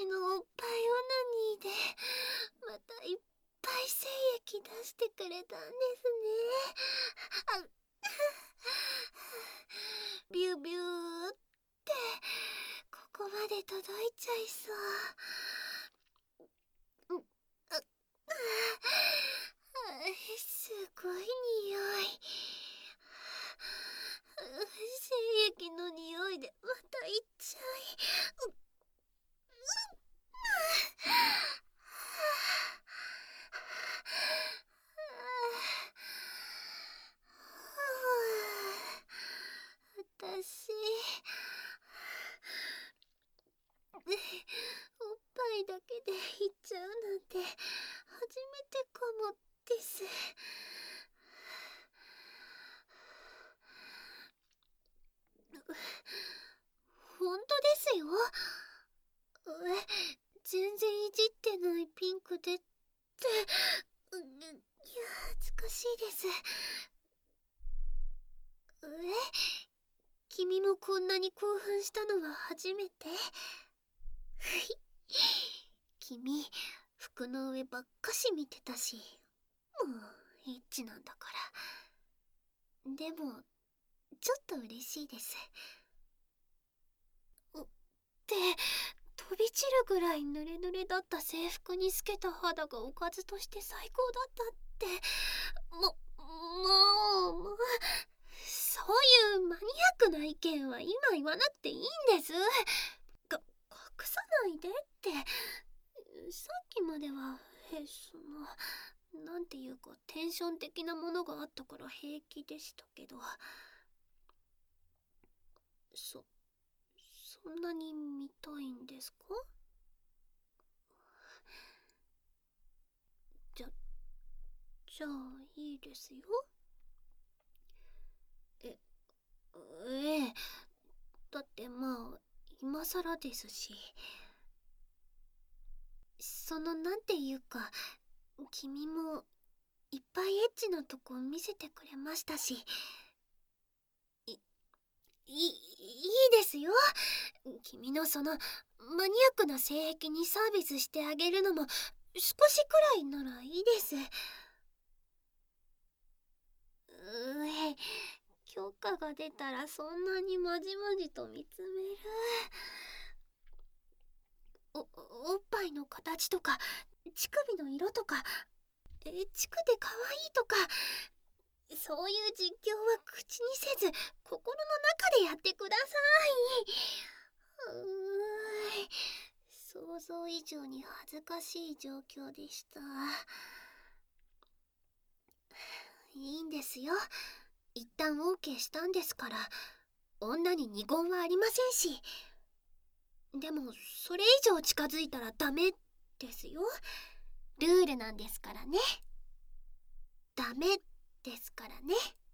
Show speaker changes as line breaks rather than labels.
のおっぱいオナニーでまたいっぱい精液出してくれたんですね。ビュービューってここまで届いちゃいそう。すごい匂い。精液の匂いでまたいっちゃい。私おっぱいだけでいっちゃうなんて初めてかもです。本当ですよ。全然いじってないピンクでっていや恥ずかしいです。君もこんなに興奮したのは初めて？君服の上ばっかし見てたし、もうエッチなんだから。でもちょっと嬉しいです。って飛び散るぐらい濡れ濡れだった制服に透けた肌がおかずとして最高だったって。もうそういうマニアックな意見は今言わなくていいんです。隠さないでって。さっきまではなんていうかテンション的なものがあったから平気でしたけど、そんなに見たいんですか？じゃあいいですよ。ええだってまあ今更ですし。なんていうか君もいっぱいエッチなとこ見せてくれましたし、いいですよ。君のマニアックな性癖にサービスしてあげるのも少しくらいならいいです。許可が出たらそんなにまじまじと見つめる。おっぱいの形とか乳首の色とか乳首で可愛いとか、そういう実況は口にせず心の中でやってください。想像以上に恥ずかしい状況でした。いいんですよ。一旦 OK したんですから。女に二言はありませんし。でもそれ以上近づいたらダメですよ。ルールなんですからね。ダメですからね。